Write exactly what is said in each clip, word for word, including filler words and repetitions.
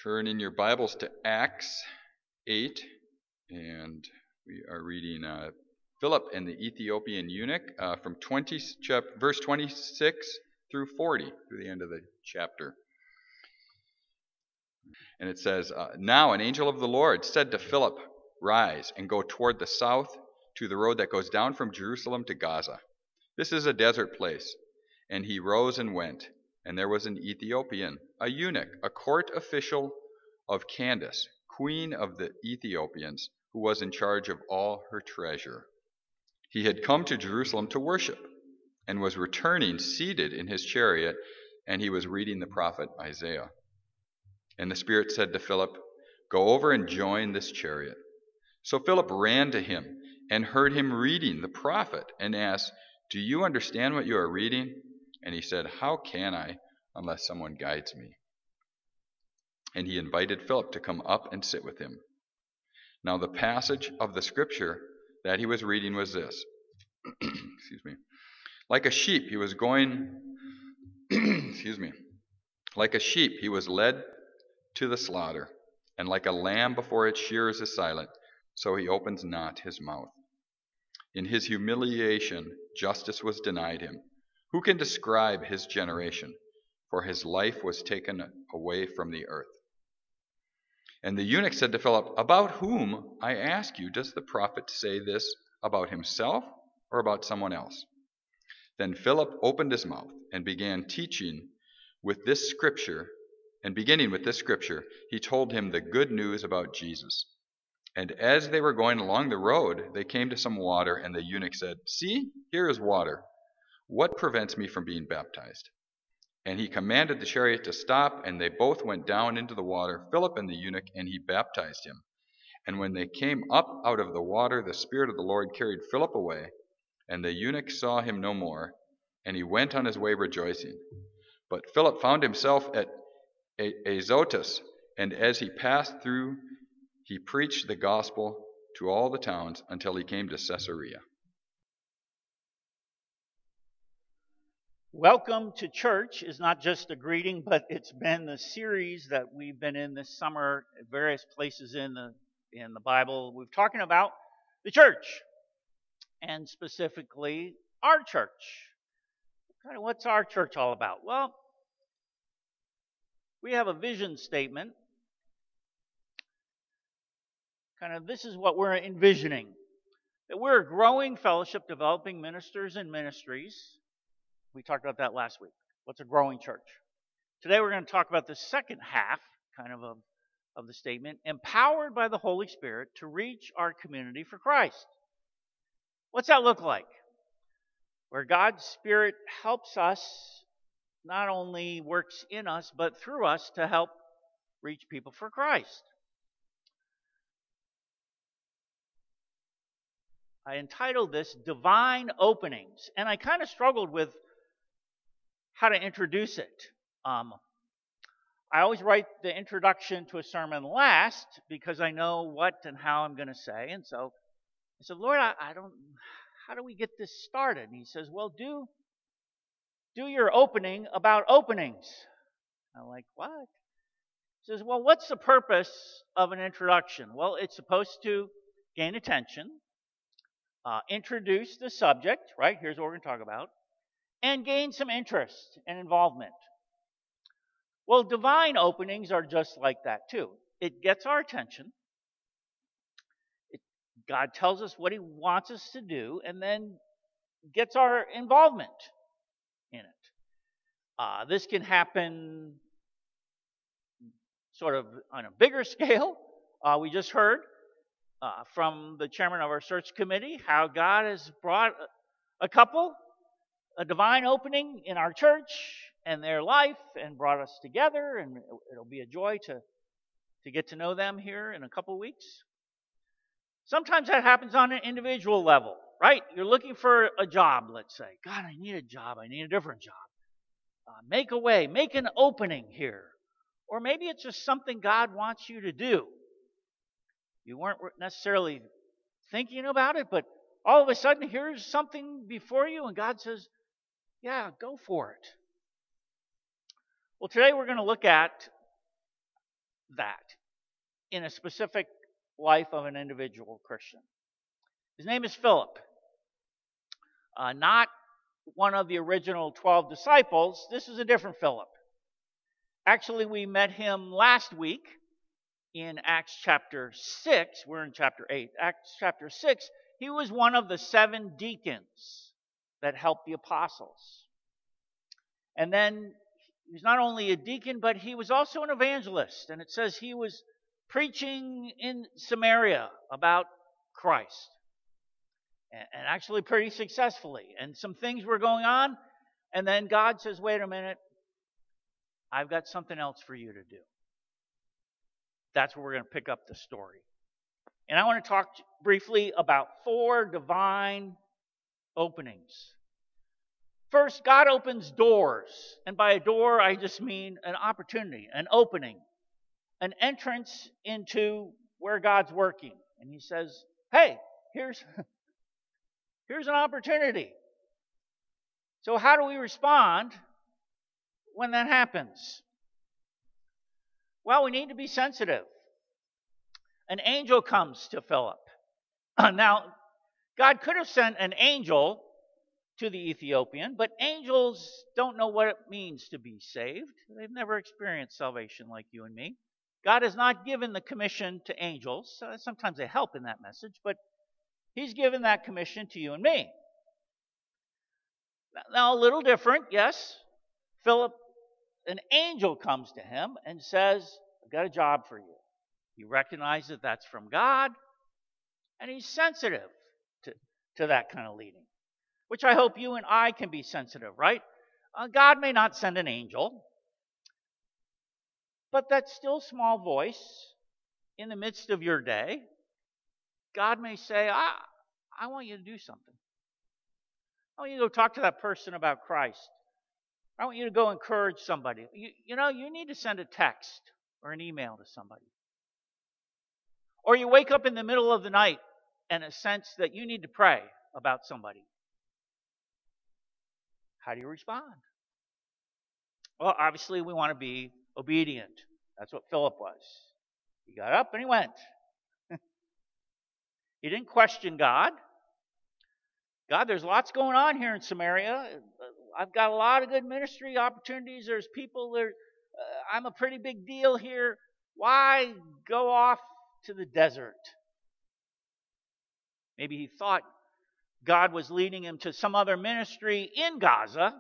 Turn in your Bibles to Acts eight, and we are reading uh, Philip and the Ethiopian eunuch uh, from twenty, chap, verse twenty-six through forty, through the end of the chapter. And it says, uh, Now an angel of the Lord said to Philip, Rise and go toward the south to the road that goes down from Jerusalem to Gaza. This is a desert place. And he rose and went. And there was an Ethiopian, a eunuch, a court official of Candace, queen of the Ethiopians, who was in charge of all her treasure. He had come to Jerusalem to worship, and was returning seated in his chariot, and he was reading the prophet Isaiah. And the Spirit said to Philip, Go over and join this chariot. So Philip ran to him and heard him reading the prophet, and asked, Do you understand what you are reading? And he said, How can I, unless someone guides me? And he invited Philip to come up and sit with him. Now the passage of the scripture that he was reading was this. Excuse me. Like a sheep he was going, excuse me. Like a sheep he was led to the slaughter, and like a lamb before its shearers is silent, so he opens not his mouth. In his humiliation justice was denied him. Who can describe his generation? For his life was taken away from the earth. And the eunuch said to Philip, About whom, I ask you, does the prophet say this, about himself or about someone else? Then Philip opened his mouth and began teaching with this scripture, and beginning with this scripture, he told him the good news about Jesus. And as they were going along the road, they came to some water, and the eunuch said, See, here is water. What prevents me from being baptized? And he commanded the chariot to stop, and they both went down into the water, Philip and the eunuch, and he baptized him. And when they came up out of the water, the Spirit of the Lord carried Philip away, and the eunuch saw him no more, and he went on his way rejoicing. But Philip found himself at Azotus, and as he passed through, he preached the gospel to all the towns until he came to Caesarea. Welcome to church is not just a greeting, but it's been the series that we've been in this summer at various places in the in the Bible. We're talking about the church, and specifically our church. Kind of what's our church all about? Well, we have a vision statement. Kind of this is what we're envisioning. That we're a growing fellowship developing ministers and ministries. We talked about that last week. What's a growing church? Today we're going to talk about the second half, kind of, of, of the statement, empowered by the Holy Spirit to reach our community for Christ. What's that look like? Where God's Spirit helps us, not only works in us, but through us to help reach people for Christ. I entitled this Divine Openings, and I kind of struggled with how to introduce it. Um, I always write the introduction to a sermon last because I know what and how I'm going to say. And so I said, Lord, I, I don't, how do we get this started? And he says, well, do, do your opening about openings. I'm like, what? He says, well, what's the purpose of an introduction? Well, it's supposed to gain attention, uh, introduce the subject, right? Here's what we're going to talk about. And gain some interest and involvement. Well, divine openings are just like that too. It gets our attention. It, God tells us what He wants us to do, and then gets our involvement in it. Uh, this can happen sort of on a bigger scale. Uh, we just heard uh, from the chairman of our search committee how God has brought a couple a divine opening in our church and their life and brought us together, and it'll be a joy to, to get to know them here in a couple weeks. Sometimes that happens on an individual level, right? You're looking for a job, let's say. God, I need a job. I need a different job. Uh, make a way. Make an opening here. Or maybe it's just something God wants you to do. You weren't necessarily thinking about it, but all of a sudden, here's something before you, and God says, yeah, go for it. Well, today we're going to look at that in a specific life of an individual Christian. His name is Philip. Uh, not one of the original twelve disciples. This is a different Philip. Actually, we met him last week in Acts chapter six. We're in chapter eight. Acts chapter six. He was one of the seven deacons that helped the apostles. And then he was not only a deacon, but he was also an evangelist. And it says he was preaching in Samaria about Christ. And actually pretty successfully. And some things were going on. And then God says, wait a minute. I've got something else for you to do. That's where we're going to pick up the story. And I want to talk briefly about four divine openings. First, God opens doors. And by a door, I just mean an opportunity, an opening, an entrance into where God's working. And he says, hey, here's... Here's an opportunity. So how do we respond when that happens? Well, we need to be sensitive. An angel comes to Philip. Now, God could have sent an angel to the Ethiopian, but angels don't know what it means to be saved. They've never experienced salvation like you and me. God has not given the commission to angels. Sometimes they help in that message, but He's given that commission to you and me. Now, a little different, yes. Philip, an angel comes to him and says, I've got a job for you. He recognizes that that's from God, and he's sensitive to, to that kind of leading, which I hope you and I can be sensitive, right? Uh, God may not send an angel, but that still small voice in the midst of your day, God may say, I, I want you to do something. I want you to go talk to that person about Christ. I want you to go encourage somebody. You, you know, you need to send a text or an email to somebody. Or you wake up in the middle of the night and a sense that you need to pray about somebody. How do you respond? Well, obviously we want to be obedient. That's what Philip was. He got up and he went. He didn't question God. God, there's lots going on here in Samaria. I've got a lot of good ministry opportunities. There's people that are, uh, I'm a pretty big deal here. Why go off to the desert? Maybe he thought God was leading him to some other ministry in Gaza.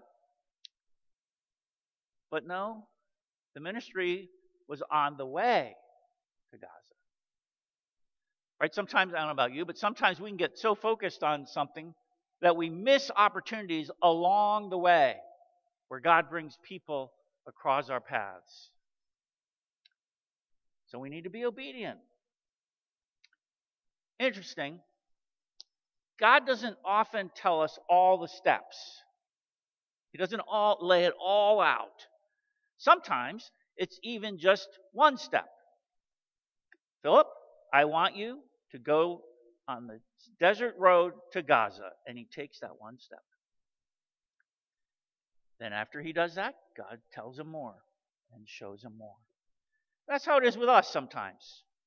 But no, the ministry was on the way to Gaza. Right? Sometimes, I don't know about you, but sometimes we can get so focused on something that we miss opportunities along the way where God brings people across our paths. So we need to be obedient. Interesting. God doesn't often tell us all the steps. He doesn't all lay it all out. Sometimes it's even just one step. Philip, I want you to go on the desert road to Gaza. And he takes that one step. Then after he does that, God tells him more and shows him more. That's how it is with us sometimes.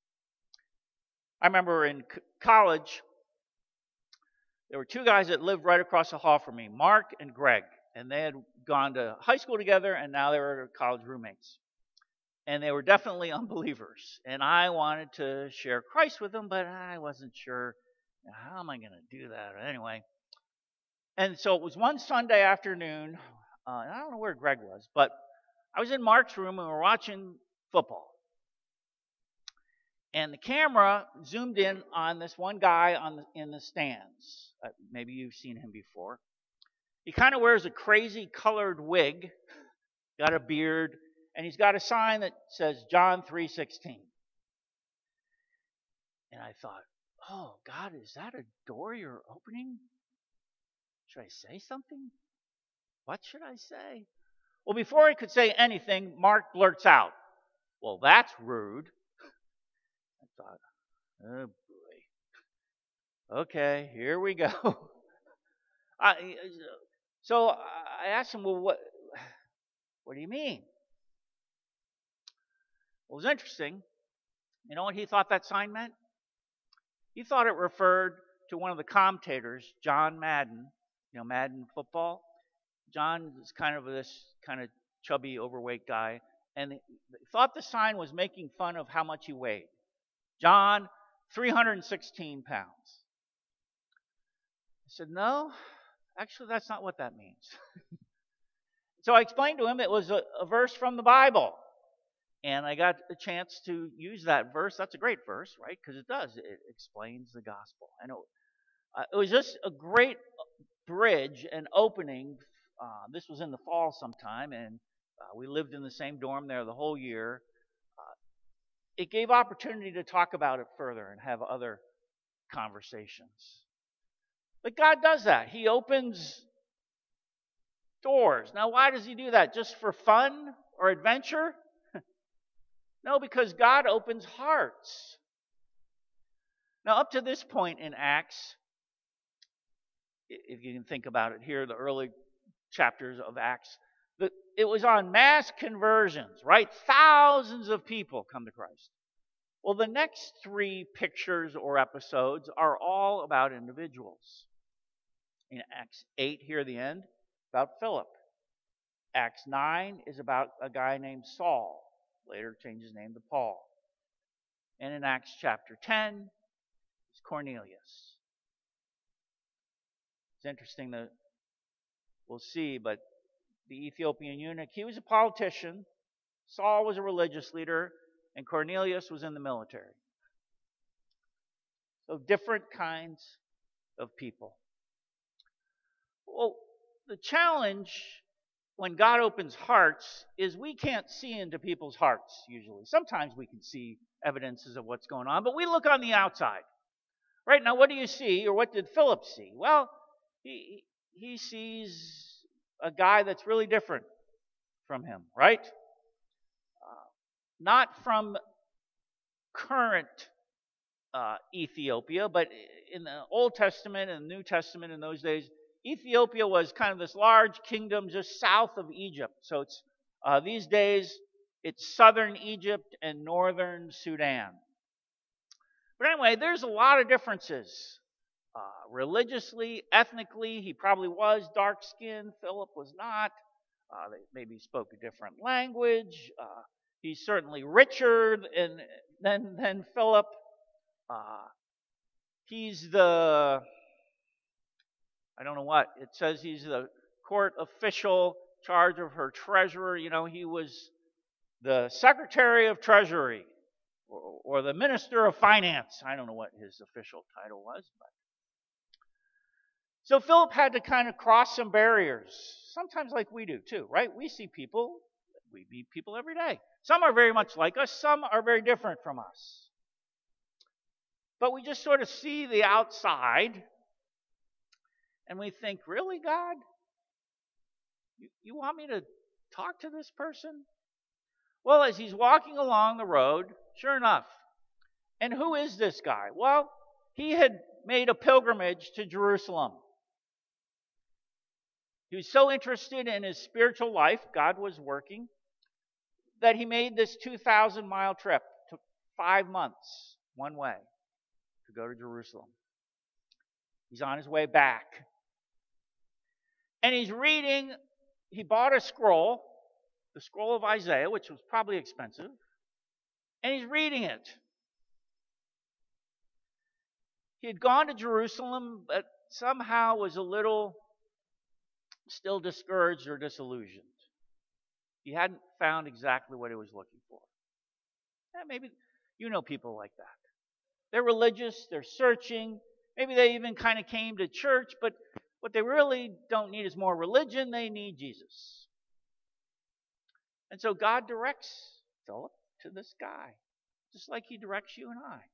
I remember in c- college, there were two guys that lived right across the hall from me, Mark and Greg. And they had gone to high school together, and now they were college roommates. And they were definitely unbelievers. And I wanted to share Christ with them, but I wasn't sure, how am I going to do that? Anyway. And so it was one Sunday afternoon. Uh, I don't know where Greg was, but I was in Mark's room and we were watching football. And the camera zoomed in on this one guy on the, in the stands. Uh, maybe you've seen him before. He kind of wears a crazy colored wig, got a beard, and he's got a sign that says John three sixteen. And I thought, oh, God, is that a door you're opening? Should I say something? What should I say? Well, before I could say anything, Mark blurts out, well, that's rude. I thought, oh, boy. Okay, here we go. I, so I asked him, well, what, what do you mean? Well, was interesting. You know what he thought that sign meant? He thought it referred to one of the commentators, John Madden, you know, Madden football. John is kind of this kind of chubby, overweight guy, and he thought the sign was making fun of how much he weighed. John, three hundred sixteen pounds. I said, no, actually, that's not what that means. So I explained to him it was a, a verse from the Bible. And I got a chance to use that verse. That's a great verse, right? Because it does. It explains the gospel. I know. Uh, it was just a great bridge and opening. Uh, this was in the fall sometime, and uh, we lived in the same dorm there the whole year. Uh, it gave opportunity to talk about it further and have other conversations. But God does that. He opens doors. Now, why does he do that? Just for fun or adventure? No, because God opens hearts. Now, up to this point in Acts, if you can think about it here, the early chapters of Acts, it was on mass conversions, right? Thousands of people come to Christ. Well, the next three pictures or episodes are all about individuals. In Acts eight, here at the end, about Philip. Acts nine is about a guy named Saul. Later changed his name to Paul. And in Acts chapter ten, it's Cornelius. It's interesting that we'll see, but the Ethiopian eunuch, he was a politician. Saul was a religious leader, and Cornelius was in the military. So different kinds of people. Well, the challenge when God opens hearts is we can't see into people's hearts usually. Sometimes we can see evidences of what's going on, but we look on the outside. Right now, what do you see, or what did Philip see? Well, he he sees a guy that's really different from him, right? Uh, not from current uh, Ethiopia, but in the Old Testament and the New Testament in those days, Ethiopia was kind of this large kingdom just south of Egypt. So it's uh, these days it's southern Egypt and northern Sudan. But anyway, there's a lot of differences. Uh, religiously, ethnically, he probably was dark-skinned. Philip was not. Uh, they maybe spoke a different language. Uh, he's certainly richer than, than, than Philip. Uh, he's the... I don't know what. It says he's the court official, charge of her treasurer. You know, he was the secretary of treasury or, or the minister of finance. I don't know what his official title was. But. So Philip had to kind of cross some barriers, sometimes like we do too, right? We see people, we meet people every day. Some are very much like us. Some are very different from us. But we just sort of see the outside. And we think, really, God? You, you want me to talk to this person? Well, as he's walking along the road, sure enough. And who is this guy? Well, he had made a pilgrimage to Jerusalem. He was so interested in his spiritual life, God was working, that he made this two thousand mile trip. It took five months one way to go to Jerusalem. He's on his way back. And he's reading, he bought a scroll, the scroll of Isaiah, which was probably expensive, and he's reading it. He had gone to Jerusalem, but somehow was a little still discouraged or disillusioned. He hadn't found exactly what he was looking for. Yeah, maybe you know people like that. They're religious, they're searching, maybe they even kind of came to church, but what they really don't need is more religion. They need Jesus. And so God directs Philip to this guy, just like he directs you and I.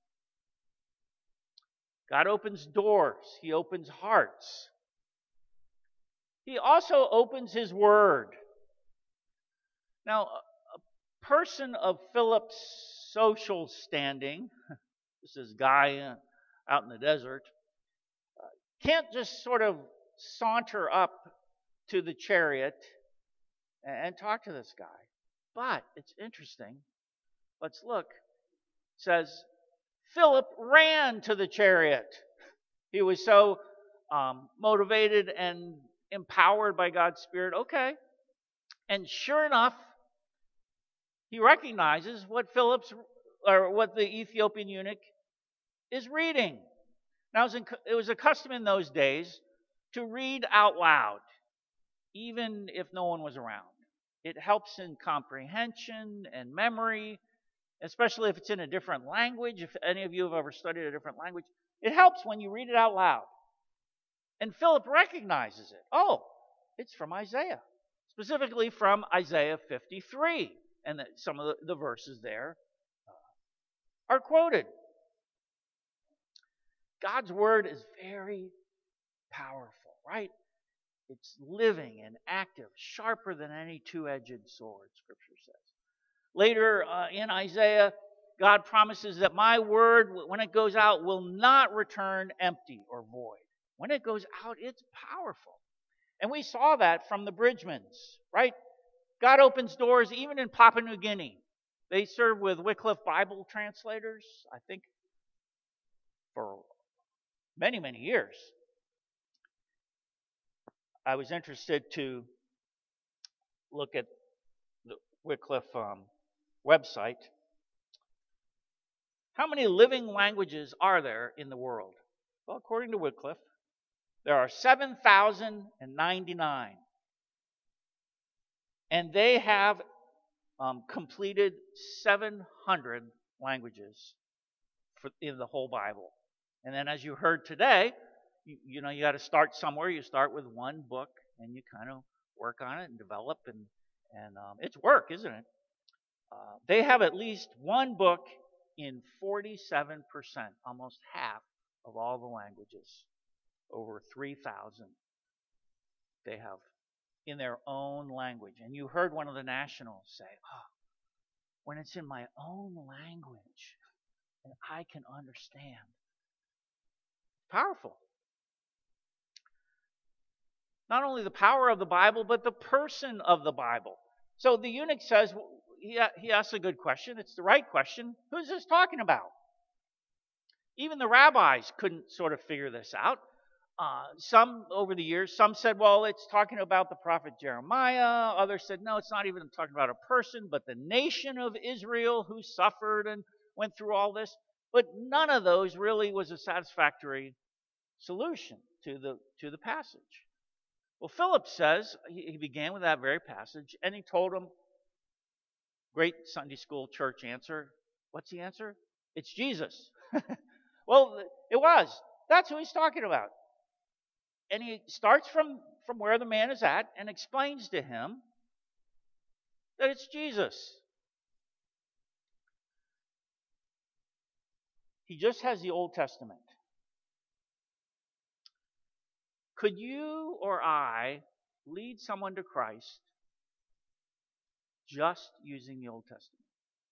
God opens doors. He opens hearts. He also opens his word. Now, a person of Philip's social standing, this is a guy out in the desert, can't just sort of saunter up to the chariot and talk to this guy. But it's interesting. Let's look. It says, Philip ran to the chariot. He was so um, motivated and empowered by God's Spirit. Okay. And sure enough, he recognizes what Philip's or what the Ethiopian eunuch is reading. Now, it was a custom in those days to read out loud, even if no one was around. It helps in comprehension and memory, especially if it's in a different language. If any of you have ever studied a different language, it helps when you read it out loud. And Philip recognizes it. Oh, it's from Isaiah, specifically from Isaiah fifty-three. And the, some of the, the verses there are quoted. God's word is very powerful, right? It's living and active, sharper than any two-edged sword, Scripture says. Later uh, in Isaiah, God promises that my word, when it goes out, will not return empty or void. When it goes out, it's powerful. And we saw that from the Bridgmans, right? God opens doors even in Papua New Guinea. They served with Wycliffe Bible translators, I think, for many, many years. I was interested to look at the Wycliffe um, website. How many living languages are there in the world? Well, according to Wycliffe, there are seven thousand ninety-nine. And they have um, completed seven hundred languages for, in the whole Bible. And then as you heard today, you, you know, you got to start somewhere. You start with one book and you kind of work on it and develop. And, and um, it's work, isn't it? Uh, they have at least one book in forty-seven percent, almost half of all the languages. Over three thousand they have in their own language. And you heard one of the nationals say, oh, when it's in my own language and I can understand. Powerful. Not only the power of the Bible, but the person of the Bible. So the eunuch says, he, he asks a good question. It's the right question. Who's this talking about? Even the rabbis couldn't sort of figure this out. Uh, some, over the years, some said, well, it's talking about the prophet Jeremiah. Others said, no, it's not even talking about a person, but the nation of Israel who suffered and went through all this. But none of those really was a satisfactory solution to the, to the passage. Well, Philip says, he, he began with that very passage, and he told him, great Sunday school church answer. What's the answer? It's Jesus. Well, it was. That's who he's talking about. And he starts from, from where the man is at and explains to him that it's Jesus. He just has the Old Testament. Could you or I lead someone to Christ just using the Old Testament?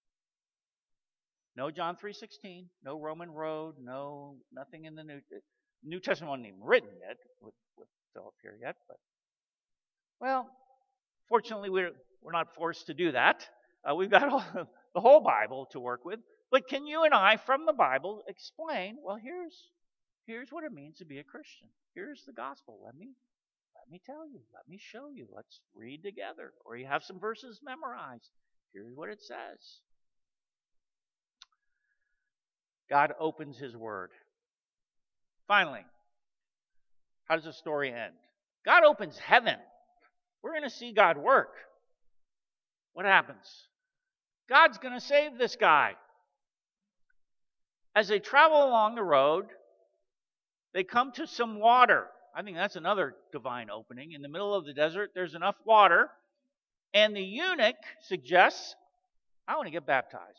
No John three sixteen, no Roman road, no nothing in the New New Testament wasn't even written yet with, with Philip here yet, but well, fortunately we're we're not forced to do that. Uh, we've got all, the whole Bible to work with. But can you and I, from the Bible, explain? Well, here's here's what it means to be a Christian. Here's the gospel. Let me let me tell you. Let me show you. Let's read together. Or you have some verses memorized. Here's what it says. God opens His Word. Finally, how does the story end? God opens heaven. We're going to see God work. What happens? God's going to save this guy. As they travel along the road, they come to some water. I think that's another divine opening. In the middle of the desert, there's enough water. And the eunuch suggests, I want to get baptized.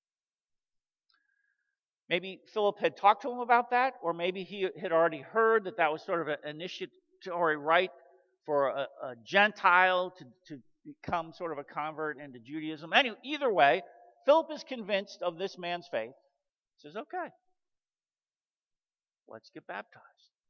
Maybe Philip had talked to him about that, or maybe he had already heard that that was sort of an initiatory rite for a, a Gentile to, to become sort of a convert into Judaism. Anyway, either way, Philip is convinced of this man's faith. He says, okay, let's get baptized.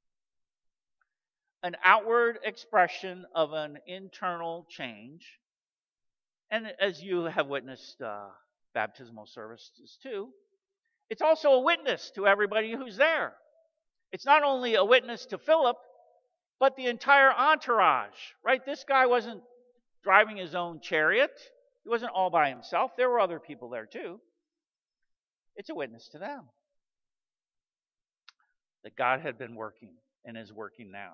An outward expression of an internal change. And as you have witnessed uh, baptismal services too. It's also a witness to everybody who's there. It's not only a witness to Philip, but the entire entourage, right? This guy wasn't driving his own chariot. He wasn't all by himself. There were other people there too. It's a witness to them that God had been working and is working now.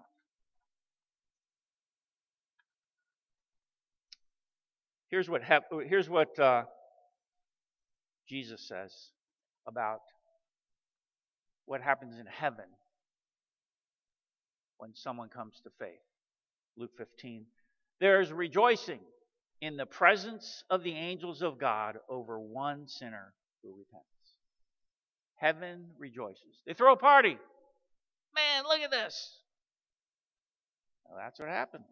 Here's what hap- here's what uh, Jesus says about what happens in heaven when someone comes to faith. Luke fifteen. There is rejoicing in the presence of the angels of God over one sinner who repents. Heaven rejoices. They throw a party. Man, look at this. Well, that's what happened.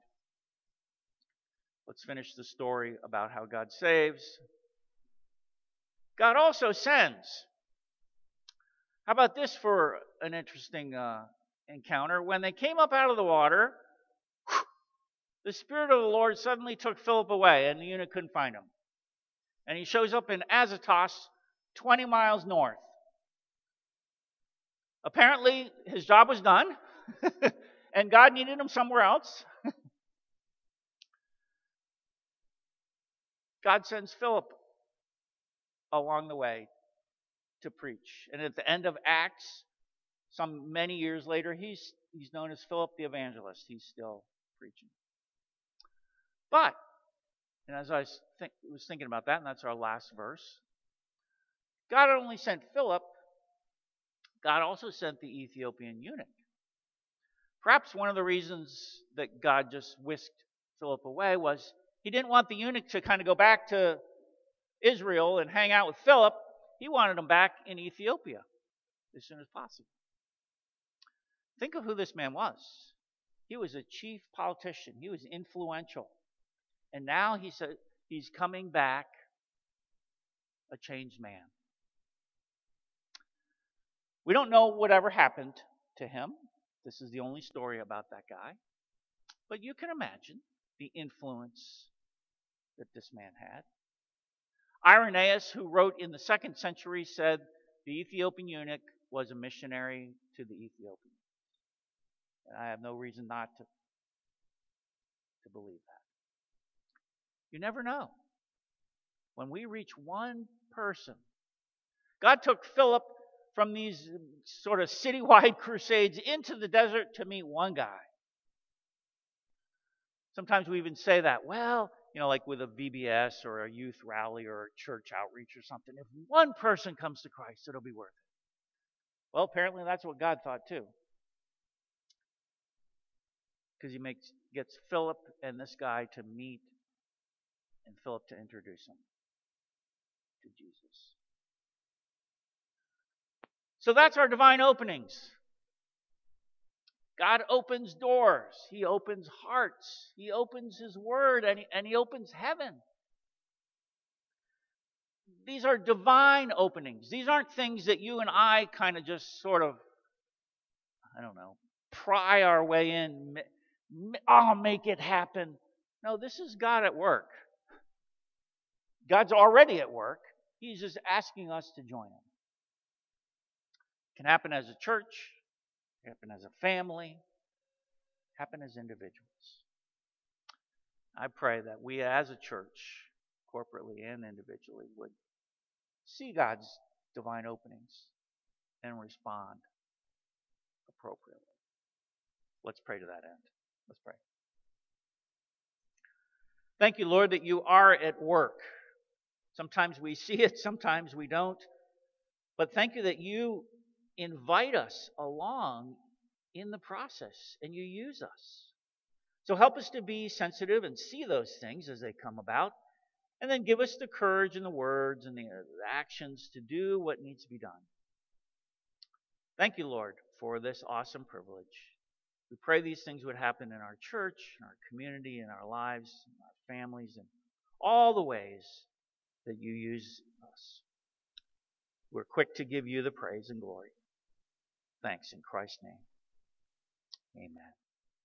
Let's finish the story about how God saves. God also sends. How about this for an interesting uh, encounter? When they came up out of the water, the Spirit of the Lord suddenly took Philip away, and the eunuch couldn't find him. And he shows up in Azotus, twenty miles north. Apparently, his job was done, and God needed him somewhere else. God sends Philip along the way to preach. And at the end of Acts, some many years later, he's, he's known as Philip the Evangelist. He's still preaching. But, and as I was, think, was thinking about that, and that's our last verse, God only sent Philip, God also sent the Ethiopian eunuch. Perhaps one of the reasons that God just whisked Philip away was he didn't want the eunuch to kind of go back to Israel and hang out with Philip. He wanted him back in Ethiopia as soon as possible. Think of who this man was. He was a chief politician. He was influential. And now he said he's coming back a changed man. We don't know whatever happened to him. This is the only story about that guy. But you can imagine the influence that this man had. Irenaeus, who wrote in the second century, said the Ethiopian eunuch was a missionary to the Ethiopians. And I have no reason not to, to believe that. You never know. When we reach one person, God took Philip from these sort of citywide crusades into the desert to meet one guy. Sometimes we even say that, well, you know, like with a V B S or a youth rally or a church outreach or something, if one person comes to Christ, it'll be worth it. Well, apparently that's what God thought too. Because he makes gets Philip and this guy to meet and Philip to introduce him to Jesus. So that's our divine openings. God opens doors. He opens hearts. He opens His Word, and he, and He opens heaven. These are divine openings. These aren't things that you and I kind of just sort of, I don't know, pry our way in. I'll make it happen. No, this is God at work. God's already at work. He's just asking us to join Him. It can happen as a church. Happen as a family, happen as individuals. I pray that we as a church, corporately and individually, would see God's divine openings and respond appropriately. Let's pray to that end. Let's pray. Thank you, Lord, that you are at work. Sometimes we see it, sometimes we don't. But thank you that you invite us along in the process and you use us. So help us to be sensitive and see those things as they come about, and then give us the courage and the words and the actions to do what needs to be done. Thank you, Lord, for this awesome privilege. We pray these things would happen in our church, in our community, in our lives, in our families, and all the ways that you use us. We're quick to give you the praise and glory. Thanks in Christ's name. Amen.